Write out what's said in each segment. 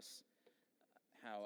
service, how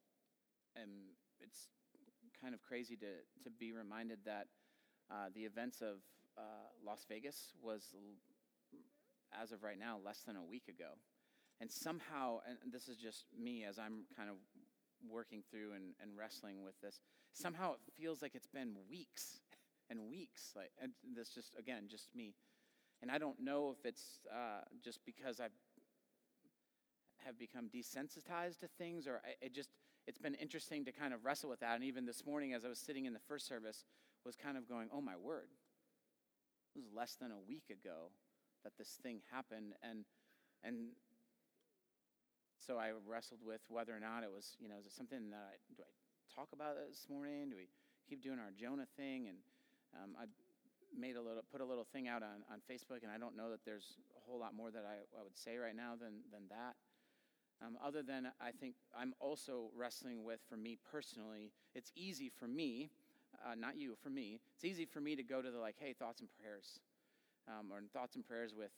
it's kind of crazy to be reminded that the events of Las Vegas was, as of right now, less than a week ago. And somehow, and this is just me as I'm kind of working through and wrestling with this, somehow it feels like it's been weeks and weeks. And this just me. And I don't know if it's just because I have become desensitized to things, or it's been interesting to kind of wrestle with that. And even this morning, as I was sitting in the first service, was kind of going, oh my word, it was less than a week ago that this thing happened. And so I wrestled with whether or not it was, is it something that do I talk about it this morning? Do we keep doing our Jonah thing? And I put a little thing out on Facebook, and I don't know that there's a whole lot more that I would say right now than that. Other than I think I'm also wrestling with, for me personally, it's easy for me, not you, for me, it's easy for me to go to the hey, thoughts and prayers, or thoughts and prayers with,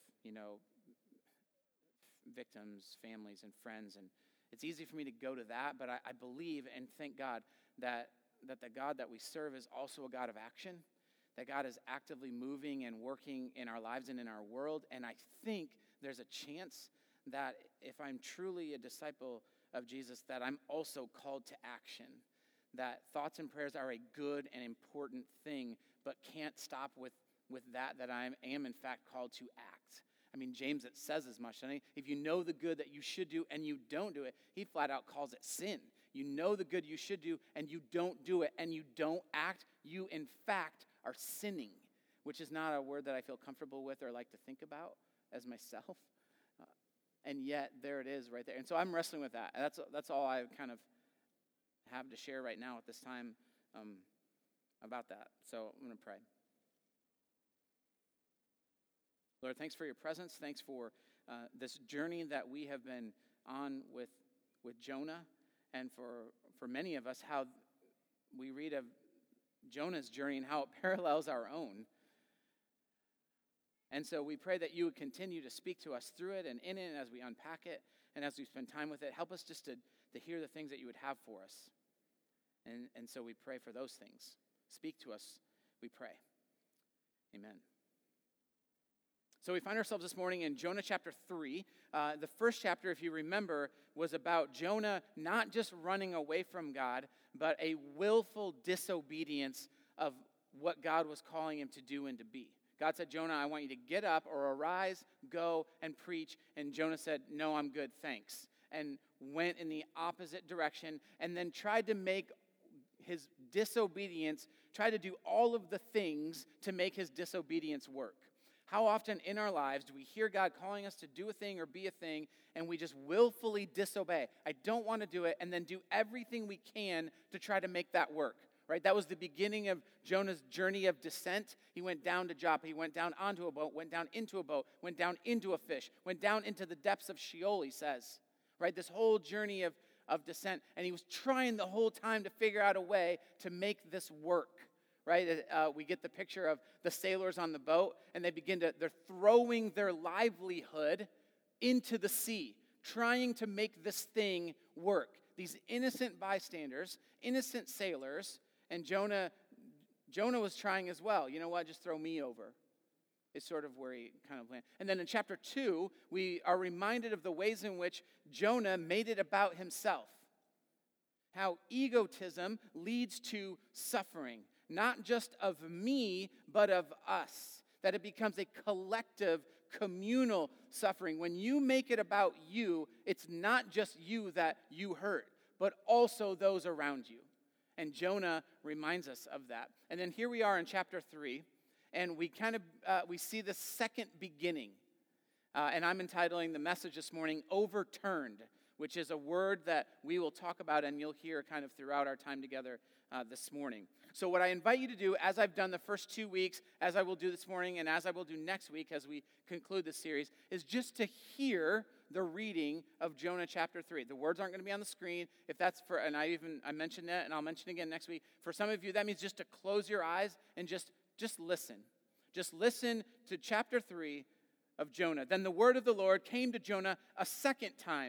victims, families, and friends. And it's easy for me to go to that, but I believe and thank God that the God that we serve is also a God of action, that God is actively moving and working in our lives and in our world. And I think there's a chance that if I'm truly a disciple of Jesus, that I'm also called to action, that thoughts and prayers are a good and important thing, but can't stop with that I am in fact called to act. I mean, James, it says as much. If you know the good that you should do and you don't do it, he flat out calls it sin. You know the good you should do and you don't do it and you don't act, you in fact are sinning, which is not a word that I feel comfortable with or like to think about as myself. And yet, there it is right there. And so I'm wrestling with that. And that's all I kind of have to share right now at this time about that. So I'm going to pray. Lord, thanks for your presence. Thanks for this journey that we have been on with Jonah. And for many of us, how we read of Jonah's journey and how it parallels our own. And so we pray that you would continue to speak to us through it and in it, and as we unpack it and as we spend time with it. Help us just to hear the things that you would have for us. And so we pray for those things. Speak to us, we pray. Amen. So we find ourselves this morning in Jonah chapter 3. The first chapter, if you remember, was about Jonah not just running away from God, but a willful disobedience of what God was calling him to do and to be. God said, Jonah, I want you to get up or arise, go and preach. And Jonah said, no, I'm good, thanks. And went in the opposite direction and then tried to make his disobedience, tried to do all of the things to make his disobedience work. How often in our lives do we hear God calling us to do a thing or be a thing, and we just willfully disobey? I don't want to do it, and then do everything we can to try to make that work. Right? That was the beginning of Jonah's journey of descent. He went down to Joppa. He went down onto a boat, went down into a boat, went down into a fish, went down into the depths of Sheol, he says. Right? This whole journey of descent. And he was trying the whole time to figure out a way to make this work. Right? We get the picture of the sailors on the boat, and they're throwing their livelihood into the sea, trying to make this thing work. These innocent bystanders, innocent sailors. And Jonah was trying as well. You know what? Just throw me over. Is sort of where he kind of landed. And then in chapter 2, we are reminded of the ways in which Jonah made it about himself. How egotism leads to suffering. Not just of me, but of us. That it becomes a collective, communal suffering. When you make it about you, it's not just you that you hurt, but also those around you. And Jonah reminds us of that. And then here we are in chapter 3, and we we see the second beginning. And I'm entitling the message this morning, Overturned, which is a word that we will talk about and you'll hear kind of throughout our time together this morning. So what I invite you to do, as I've done the first 2 weeks, as I will do this morning, and as I will do next week as we conclude this series, is just to hear the reading of Jonah chapter 3. The words aren't going to be on the screen. If that's and I mentioned that, and I'll mention it again next week. For some of you, that means just to close your eyes and just listen. Just listen to chapter 3 of Jonah. Then the word of the Lord came to Jonah a second time.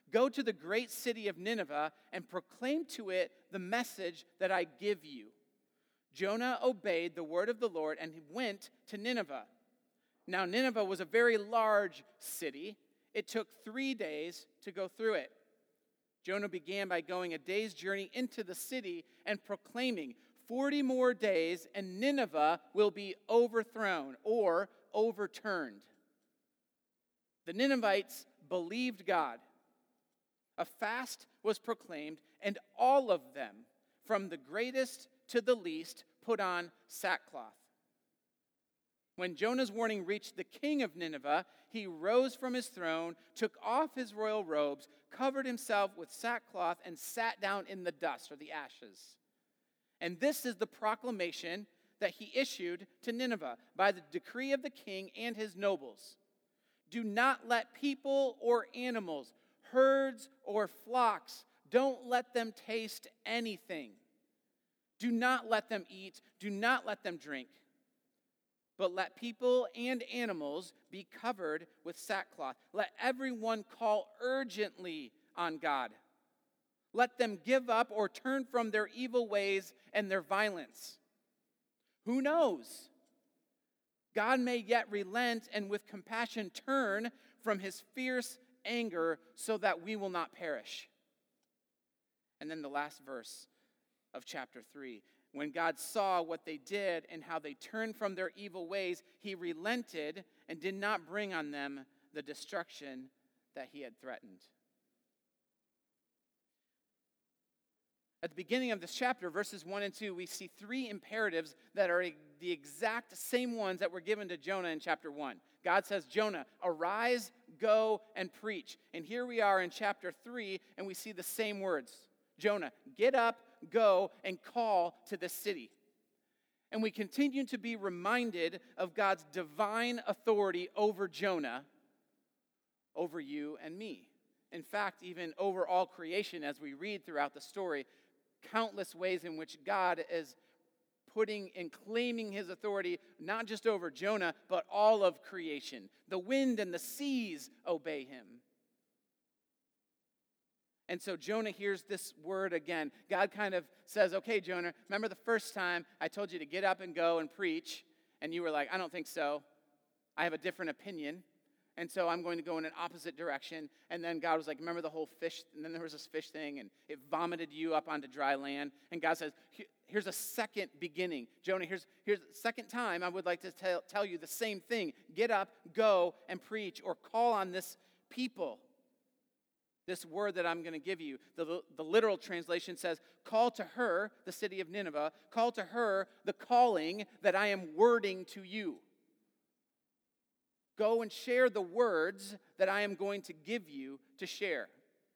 Go to the great city of Nineveh and proclaim to it the message that I give you." Jonah obeyed the word of the Lord and he went to Nineveh. Now Nineveh was a very large city. It took 3 days to go through it. Jonah began by going a day's journey into the city and proclaiming, 40 more days and Nineveh will be overthrown or overturned. The Ninevites believed God. A fast was proclaimed, and all of them, from the greatest to the least, put on sackcloth. When Jonah's warning reached the king of Nineveh, he rose from his throne, took off his royal robes, covered himself with sackcloth, and sat down in the dust or the ashes. And this is the proclamation that he issued to Nineveh by the decree of the king and his nobles. Do not let people or animals, herds or flocks, don't let them taste anything. Do not let them eat, do not let them drink. But let people and animals be covered with sackcloth. Let everyone call urgently on God. Let them give up or turn from their evil ways and their violence. Who knows? God may yet relent and with compassion turn from his fierce anger so that we will not perish. And then the last verse of chapter 3. When God saw what they did and how they turned from their evil ways, he relented and did not bring on them the destruction that he had threatened. At the beginning of this chapter, verses 1 and 2, we see 3 imperatives that are the exact same ones that were given to Jonah in chapter 1. God says, Jonah, arise, go, and preach. And here we are in chapter 3, and we see the same words. Jonah, get up, go, and call to the city. And we continue to be reminded of God's divine authority over Jonah, over you and me. In fact, even over all creation, as we read throughout the story, countless ways in which God is putting and claiming his authority, not just over Jonah, but all of creation. The wind and the seas obey him. And so Jonah hears this word again. God kind of says, okay, Jonah, remember the first time I told you to get up and go and preach, and you were like, I don't think so. I have a different opinion. And so I'm going to go in an opposite direction. And then God was like, remember the whole fish? And then there was this fish thing, and it vomited you up onto dry land. And God says, here's a second beginning. Jonah, here's the second time I would like to tell you the same thing. Get up, go, and preach, or call on this people. This word that I'm going to give you. The literal translation says, call to her, the city of Nineveh, call to her the calling that I am wording to you. Go and share the words that I am going to give you to share.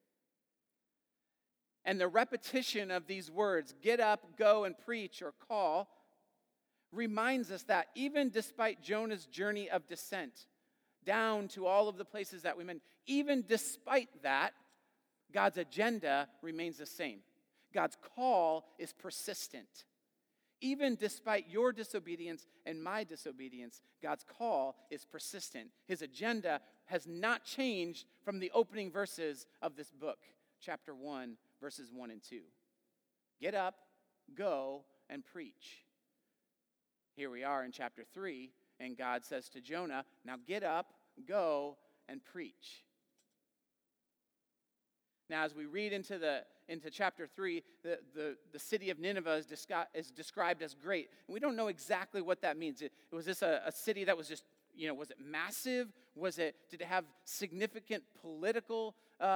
And the repetition of these words, get up, go, and preach, or call, reminds us that even despite Jonah's journey of descent down to all of the places that we mentioned, even despite that, God's agenda remains the same. God's call is persistent. Even despite your disobedience and my disobedience, God's call is persistent. His agenda has not changed from the opening verses of this book, chapter 1, verses 1 and 2. Get up, go, and preach. Here we are in chapter 3, and God says to Jonah, now get up, go, and preach. Now, as we read into chapter 3, the city of Nineveh is described as great. And we don't know exactly what that means. Was this a city that was just, was it massive? Did it have significant political,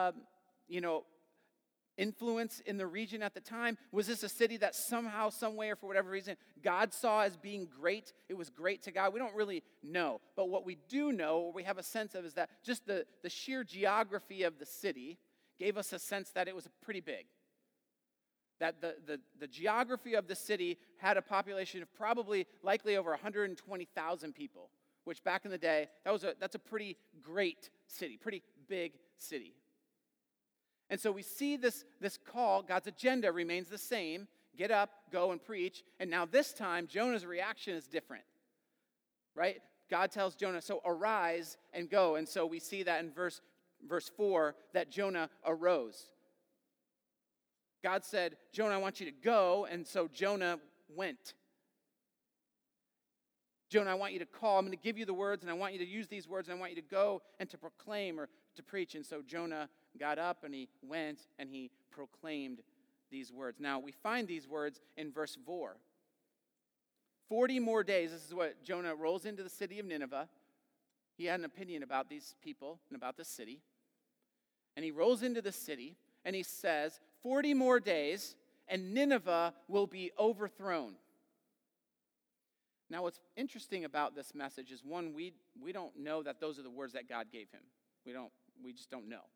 influence in the region at the time? Was this a city that somehow, some way, or for whatever reason, God saw as being great? It was great to God. We don't really know. But what we do know, or we have a sense of, is that just the sheer geography of the city gave us a sense that it was pretty big. That the geography of the city had a population of likely over 120,000 people, which back in the day, that's a pretty great city, pretty big city. And so we see this call, God's agenda remains the same, get up, go, and preach, and now this time, Jonah's reaction is different, right? God tells Jonah, so arise and go, and so we see that in verse verse 4 that Jonah arose. God said, Jonah, I want you to go, and so Jonah went. Jonah, I want you to call. I'm going to give you the words, and I want you to use these words, and I want you to go and to proclaim or to preach. And so Jonah got up, and he went, and he proclaimed these words. Now, we find these words in verse 4. 40 more days, this is what Jonah rolls into the city of Nineveh. He had an opinion about these people and about the city. And he rolls into the city, and he says, 40 more days, and Nineveh will be overthrown. Now, what's interesting about this message is, one, we don't know that those are the words that God gave him. We just don't know.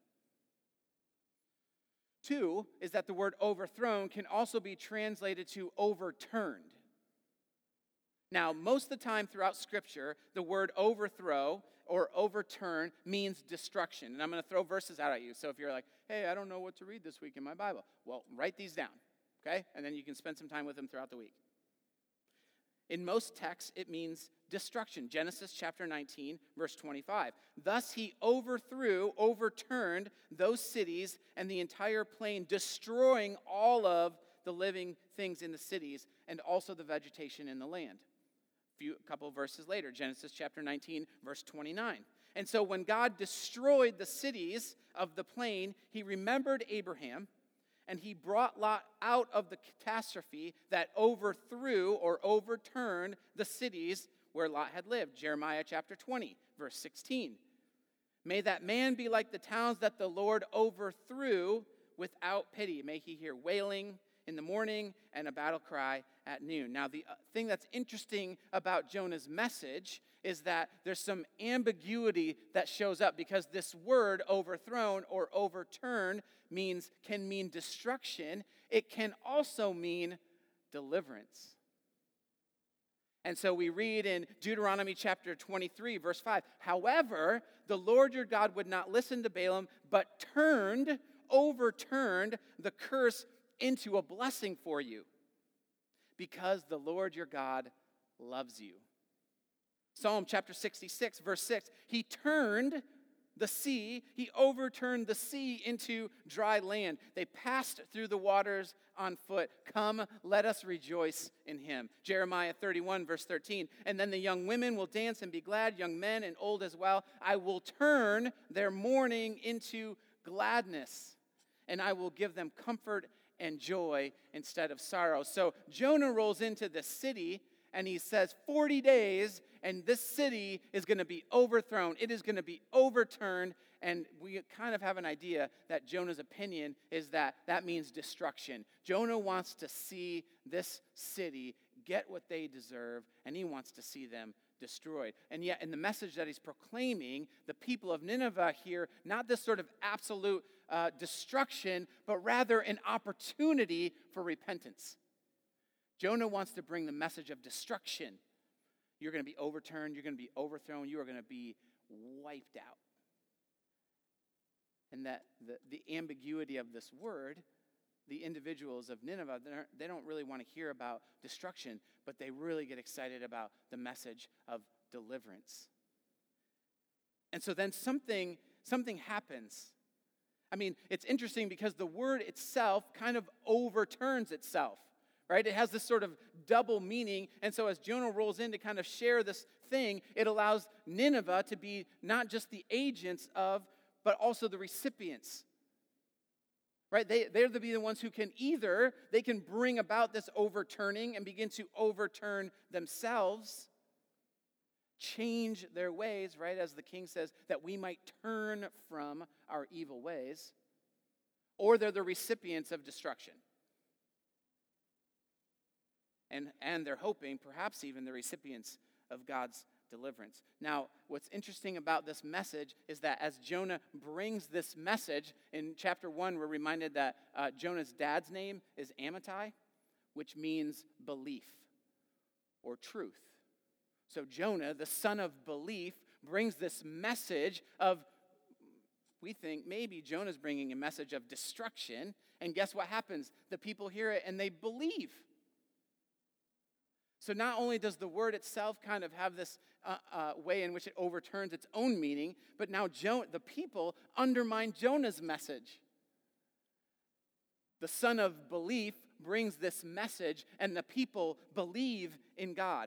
Two, is that the word overthrown can also be translated to overturned. Now, most of the time throughout Scripture, the word overthrow or overturn means destruction. And I'm going to throw verses out at you. So if you're like, hey, I don't know what to read this week in my Bible, well, write these down, okay? And then you can spend some time with them throughout the week. In most texts, it means destruction. Genesis chapter 19, verse 25. Thus he overturned those cities and the entire plain, destroying all of the living things in the cities and also the vegetation in the land. A couple of verses later, Genesis chapter 19, verse 29. And so when God destroyed the cities of the plain, he remembered Abraham, and he brought Lot out of the catastrophe that overthrew or overturned the cities where Lot had lived. Jeremiah chapter 20, verse 16. May that man be like the towns that the Lord overthrew without pity. May he hear wailing in the morning and a battle cry at noon. Now, the thing that's interesting about Jonah's message is that there's some ambiguity that shows up, because this word overthrown or overturn can mean destruction. It can also mean deliverance. And so we read in Deuteronomy chapter 23, verse 5, however, the Lord your God would not listen to Balaam, but overturned the curse into a blessing for you, because the Lord your God loves you. Psalm chapter 66, verse 6, he overturned the sea into dry land. They passed through the waters on foot. Come, let us rejoice in him. Jeremiah 31, verse 13, and then the young women will dance and be glad, young men and old as well. I will turn their mourning into gladness, and I will give them comfort and joy instead of sorrow. So Jonah rolls into the city, and he says 40 days, and this city is going to be overthrown. It is going to be overturned, and we kind of have an idea that Jonah's opinion is that means destruction. Jonah wants to see this city get what they deserve, and he wants to see them destroyed. And yet, in the message that he's proclaiming, the people of Nineveh hear not this sort of absolute destruction, but rather an opportunity for repentance. Jonah wants to bring the message of destruction. You're going to be overturned. You're going to be overthrown. You are going to be wiped out. And that the ambiguity of this word, the individuals of Nineveh, they don't really want to hear about destruction, but they really get excited about the message of deliverance. And so then something happens. I mean, it's interesting because the word itself kind of overturns itself. Right? It has this sort of double meaning. And so as Jonah rolls in to kind of share this thing, it allows Nineveh to be not just the agents of, but also the recipients. Right? They're to be the ones who can they can bring about this overturning and begin to overturn themselves, change their ways, right? As the king says, that we might turn from our evil ways. Or they're the recipients of destruction. And they're hoping, perhaps even the recipients of God's deliverance. Now, what's interesting about this message is that as Jonah brings this message, in chapter 1, we're reminded that Jonah's dad's name is Amittai, which means belief or truth. So Jonah, the son of belief, brings this message of, we think maybe Jonah's bringing a message of destruction, and guess what happens? The people hear it and they believe. So not only does the word itself kind of have this way in which it overturns its own meaning, but now the people undermine Jonah's message. The son of belief brings this message, and the people believe in God.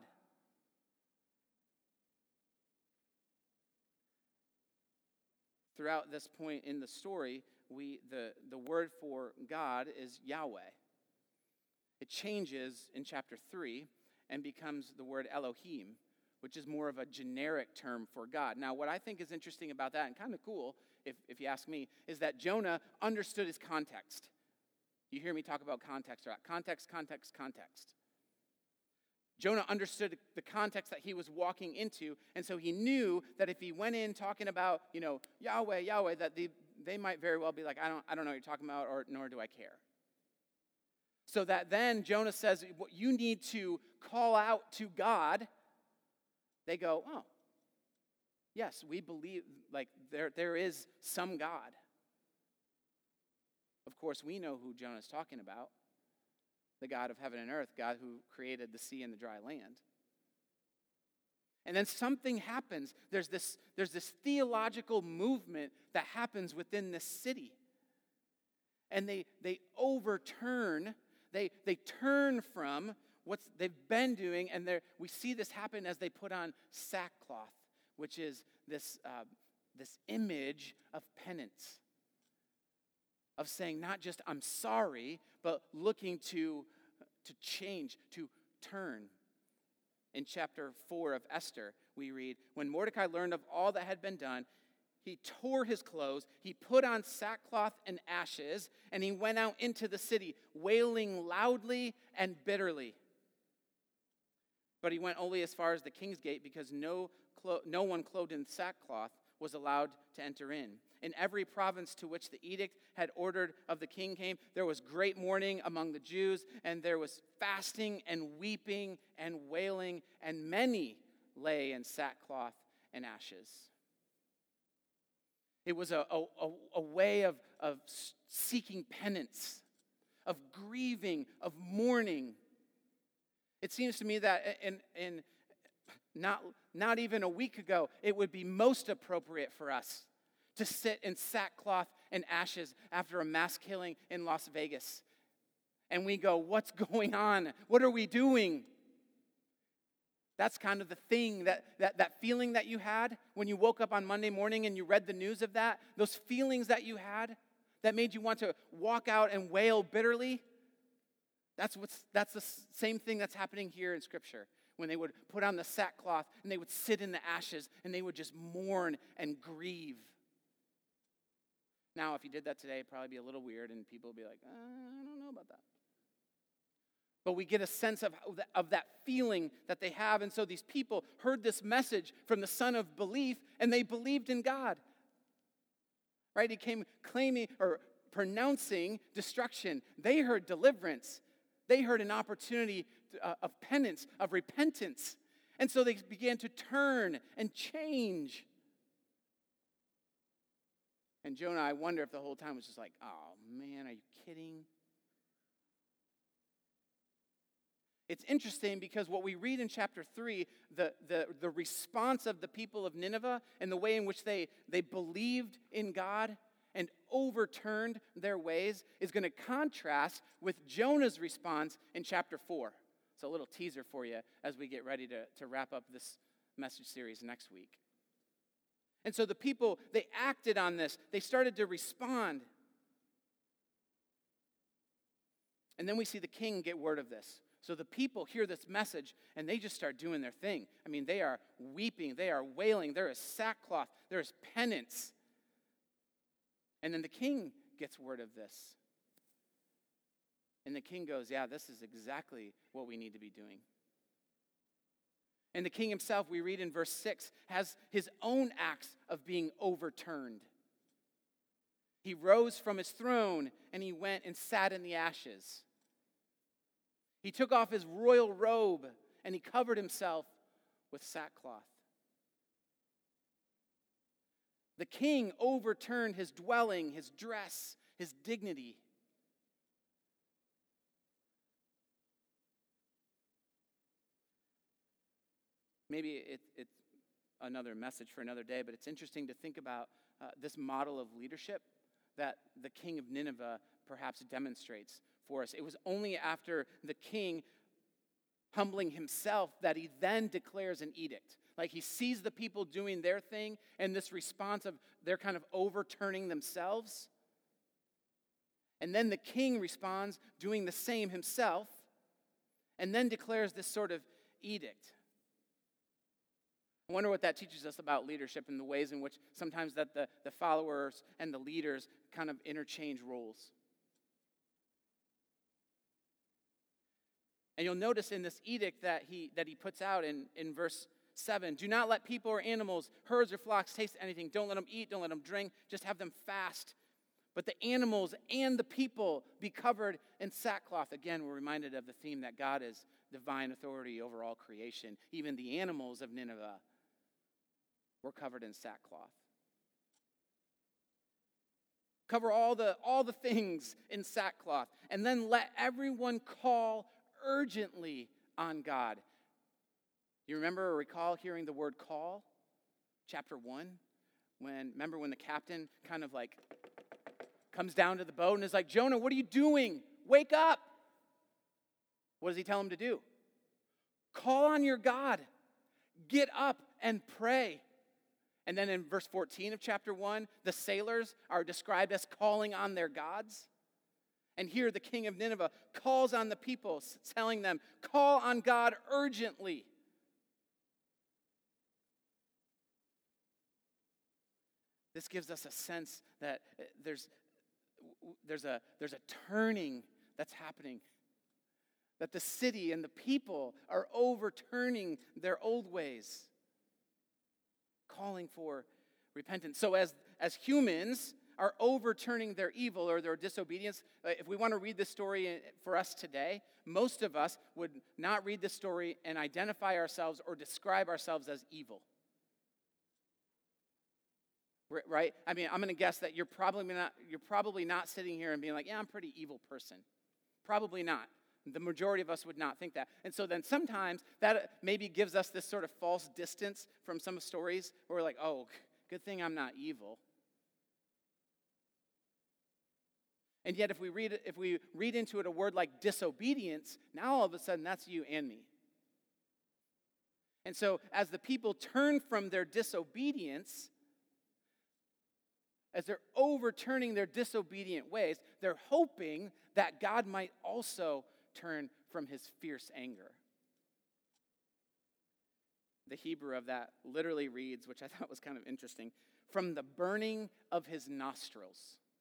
Throughout this point in the story, the word for God is Yahweh. It changes in chapter 3 and becomes the word Elohim, which is more of a generic term for God. Now, what I think is interesting about that, and kind of cool, if you ask me, is that Jonah understood his context. You hear me talk about context, right? Context. Jonah understood the context that he was walking into, and so he knew that if he went in talking about, Yahweh, that they might very well be like, I don't know what you're talking about, or nor do I care. So that then Jonah says, you need to call out to God. They go, oh, yes, we believe, like there is some God. Of course, we know who Jonah's talking about. The God of heaven and earth, God who created the sea and the dry land. And then something happens. There's this theological movement that happens within this city. And they overturn, they turn from what they've been doing, and we see this happen as they put on sackcloth, which is this image of penance, of saying not just I'm sorry, but looking to change, to turn. In chapter 4 of Esther, we read, when Mordecai learned of all that had been done, he tore his clothes, he put on sackcloth and ashes, and he went out into the city, wailing loudly and bitterly. But he went only as far as the king's gate, because no one clothed in sackcloth was allowed to enter in. In every province to which the edict had ordered of the king came, there was great mourning among the Jews, and there was fasting and weeping and wailing, and many lay in sackcloth and ashes. It was a way of seeking penance, of grieving, of mourning. It seems to me that in not even a week ago, it would be most appropriate for us to sit in sackcloth and ashes after a mass killing in Las Vegas. And we go, what's going on? What are we doing? That's kind of the thing, that feeling that you had when you woke up on Monday morning and you read the news of that, those feelings that you had that made you want to walk out and wail bitterly. That's the same thing that's happening here in Scripture. When they would put on the sackcloth and they would sit in the ashes and they would just mourn and grieve. Now, if you did that today, it'd probably be a little weird and people would be like, I don't know about that. But we get a sense of that feeling that they have. And so these people heard this message from the son of belief and they believed in God. Right? He came claiming or pronouncing destruction. They heard deliverance. They heard an opportunity of penance, of repentance. And so they began to turn and change. And Jonah, I wonder if the whole time was just like, oh man, are you kidding? It's interesting because what we read in chapter 3, the response of the people of Nineveh and the way in which they believed in God and overturned their ways is going to contrast with Jonah's response in chapter 4. It's a little teaser for you as we get ready to wrap up this message series next week. And so the people, they acted on this. They started to respond. And then we see the king get word of this. So the people hear this message, and they just start doing their thing. I mean, they are weeping. They are wailing. There is sackcloth. There is penance. And then the king gets word of this. And the king goes, yeah, this is exactly what we need to be doing. And the king himself, we read in verse 6, has his own acts of being overturned. He rose from his throne and he went and sat in the ashes. He took off his royal robe and he covered himself with sackcloth. The king overturned his dwelling, his dress, his dignity. Maybe it's another message for another day, but it's interesting to think about this model of leadership that the king of Nineveh perhaps demonstrates for us. It was only after the king humbling himself that he then declares an edict. Like he sees the people doing their thing, and this response of they're kind of overturning themselves. And then the king responds doing the same himself, and then declares this sort of edict. I wonder what that teaches us about leadership and the ways in which sometimes that the followers and the leaders kind of interchange roles. And you'll notice in this edict that he puts out in verse 7, do not let people or animals, herds or flocks taste anything. Don't let them eat, don't let them drink, just have them fast. But the animals and the people be covered in sackcloth. Again, we're reminded of the theme that God is divine authority over all creation. Even the animals of Nineveh were covered in sackcloth. Cover all the things in sackcloth. And then let everyone call urgently on God. You remember or recall hearing the word call? Chapter 1. Remember when the captain kind of like comes down to the boat and is like, Jonah, what are you doing? Wake up. What does he tell him to do? Call on your God. Get up and pray. And then in verse 14 of chapter 1, the sailors are described as calling on their gods. And here the king of Nineveh calls on the people, telling them, call on God urgently. This gives us a sense that there's a turning that's happening. That the city and the people are overturning their old ways, calling for repentance. So as humans are overturning their evil or their disobedience, if we want to read this story for us today, most of us would not read this story and identify ourselves or describe ourselves as evil. Right? I mean, I'm going to guess that you're probably not sitting here and being like, yeah, I'm a pretty evil person. Probably not. The majority of us would not think that. And so then sometimes that maybe gives us this sort of false distance from some stories where we're like, oh, good thing I'm not evil. And yet if we read into it a word like disobedience, now all of a sudden that's you and me. And so as the people turn from their disobedience, as they're overturning their disobedient ways, they're hoping that God might also turn from his fierce anger. The Hebrew of that literally reads, which I thought was kind of interesting, from the burning of his nostrils.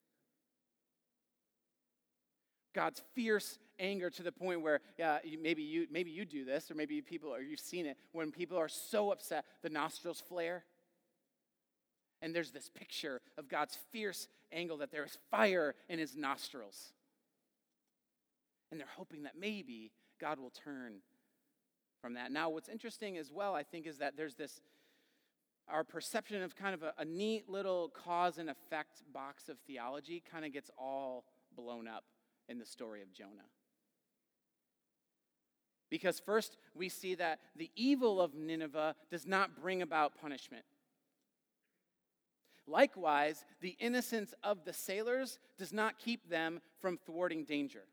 God's fierce anger to the point where maybe you do this, or maybe you've seen it, when people are so upset, the nostrils flare. And there's this picture of God's fierce anger, that there is fire in his nostrils. And they're hoping that maybe God will turn from that. Now, what's interesting as well, I think, is that there's our perception of kind of a neat little cause and effect box of theology kind of gets all blown up in the story of Jonah. Because first, we see that the evil of Nineveh does not bring about punishment. Likewise, the innocence of the sailors does not keep them from thwarting danger.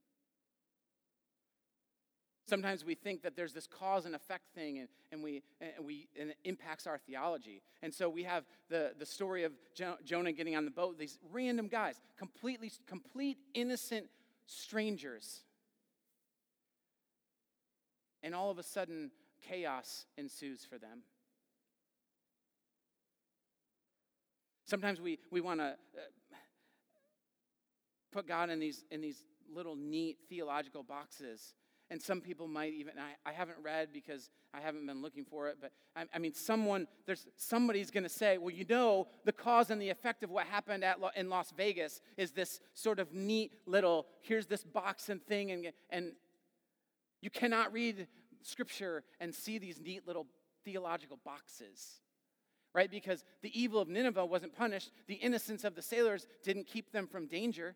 Sometimes we think that there's this cause and effect thing, and it impacts our theology. And so we have the story of Jonah getting on the boat. These random guys, complete innocent strangers, and all of a sudden, chaos ensues for them. Sometimes we want to put God in these little neat theological boxes. And some people might even, I haven't read because I haven't been looking for it, but I mean, somebody's going to say, well, the cause and the effect of what happened in Las Vegas is this sort of neat little, here's this box and thing, and you cannot read Scripture and see these neat little theological boxes, right? Because the evil of Nineveh wasn't punished. The innocence of the sailors didn't keep them from danger.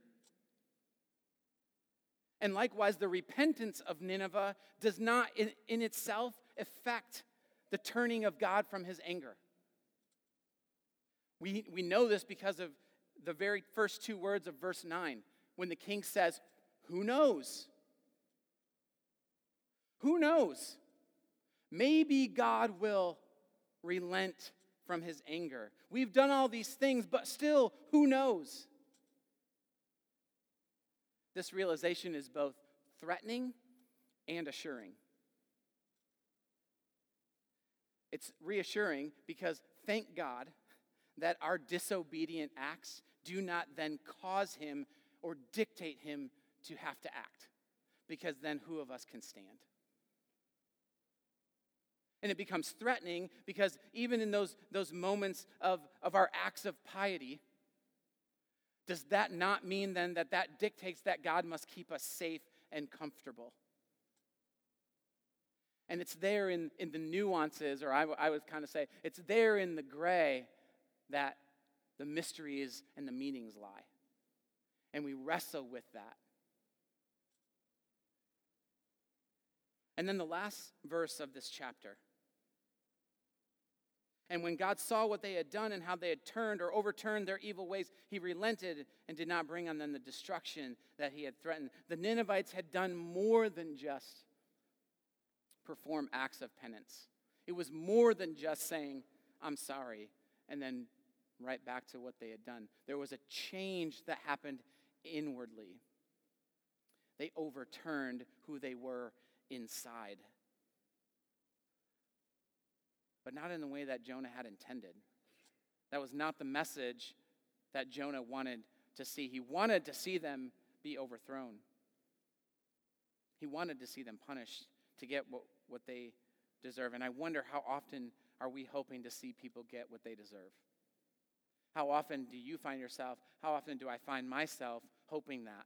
And likewise, the repentance of Nineveh does not in itself affect the turning of God from his anger. We know this because of the very first two words of verse 9, when the king says, "Who knows? Who knows? Maybe God will relent from his anger. We've done all these things, but still, who knows?" This realization is both threatening and assuring. It's reassuring because thank God that our disobedient acts do not then cause him or dictate him to have to act, because then who of us can stand? And it becomes threatening because even in those moments of our acts of piety, does that not mean then that dictates that God must keep us safe and comfortable? And it's there in the nuances, or I would kind of say, it's there in the gray that the mysteries and the meanings lie. And we wrestle with that. And then the last verse of this chapter. "And when God saw what they had done and how they had turned or overturned their evil ways, he relented and did not bring on them the destruction that he had threatened." The Ninevites had done more than just perform acts of penance. It was more than just saying, "I'm sorry," and then right back to what they had done. There was a change that happened inwardly. They overturned who they were inside. But not in the way that Jonah had intended. That was not the message that Jonah wanted to see. He wanted to see them be overthrown. He wanted to see them punished to get what they deserve. And I wonder, how often are we hoping to see people get what they deserve? How often do you find yourself, how often do I find myself hoping that?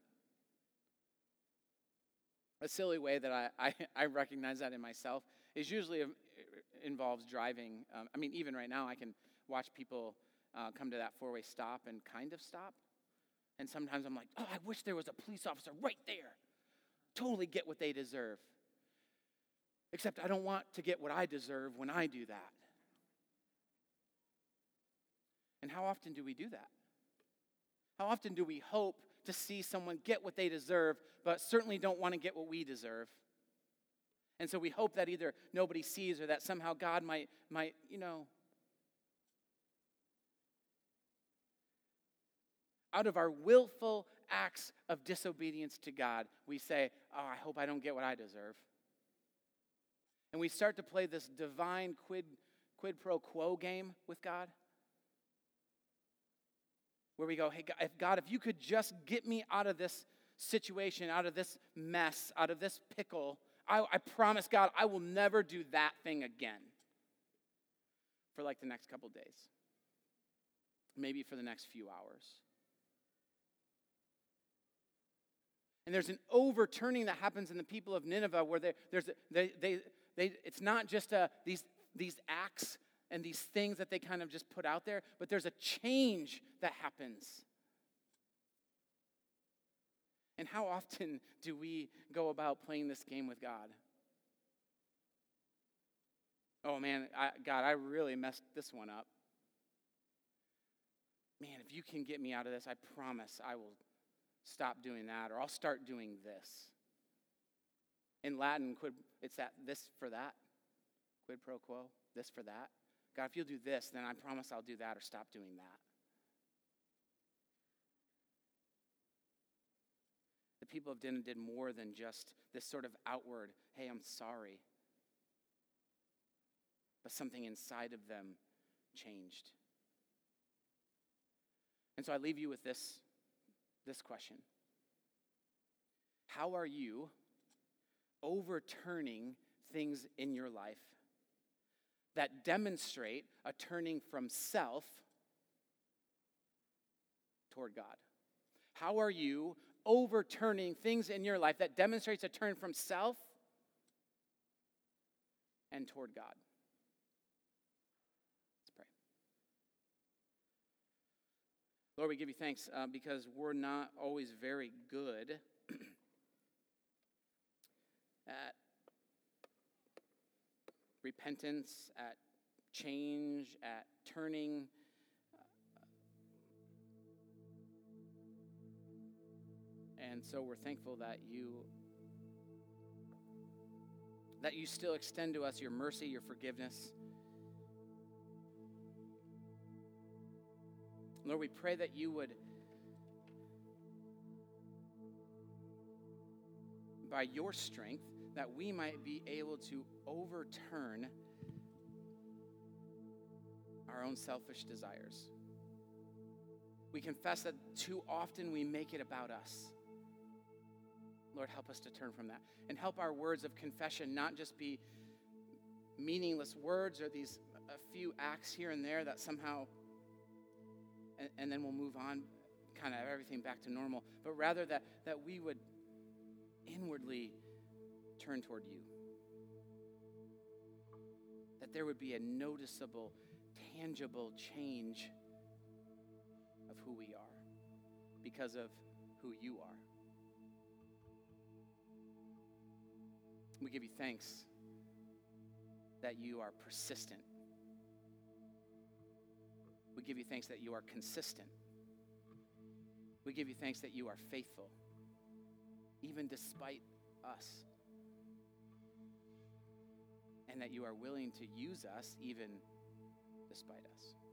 A silly way that I recognize that in myself is usually involves driving. Even right now I can watch people come to that four-way stop and kind of stop. And sometimes I'm like, "Oh, I wish there was a police officer right there. Totally get what they deserve." Except I don't want to get what I deserve when I do that. And how often do we do that? How often do we hope to see someone get what they deserve, but certainly don't want to get what we deserve? And so we hope that either nobody sees or that somehow God might, out of our willful acts of disobedience to God, we say, "Oh, I hope I don't get what I deserve." And we start to play this divine quid pro quo game with God, where we go, "Hey, God, if you could just get me out of this situation, out of this mess, out of this pickle, I promise, God, I will never do that thing again." For like the next couple days. Maybe for the next few hours. And there's an overturning that happens in the people of Nineveh where it's not just these acts and these things that they kind of just put out there, but there's a change that happens. And how often do we go about playing this game with God? "Oh man, God, I really messed this one up. Man, if you can get me out of this, I promise I will stop doing that, or I'll start doing this." In Latin, it's this for that. Quid pro quo, this for that. "God, if you'll do this, then I promise I'll do that or stop doing that." The people of Nineveh did more than just this sort of outward, "Hey, I'm sorry." But something inside of them changed. And so I leave you with this question. How are you overturning things in your life that demonstrate a turning from self toward God? How are you overturning things in your life that demonstrates a turn from self and toward God? Let's pray. Lord, we give you thanks because we're not always very good at repentance, at change, at turning. And so we're thankful that you still extend to us your mercy, your forgiveness. Lord, we pray that you would, by your strength, that we might be able to overturn our own selfish desires. We confess that too often we make it about us. Lord, help us to turn from that. And help our words of confession not just be meaningless words or a few acts here and there that somehow, and then we'll move on, kind of everything back to normal, but rather that we would inwardly turn toward you. That there would be a noticeable, tangible change of who we are because of who you are. We give you thanks that you are persistent. We give you thanks that you are consistent. We give you thanks that you are faithful, even despite us. And that you are willing to use us even despite us.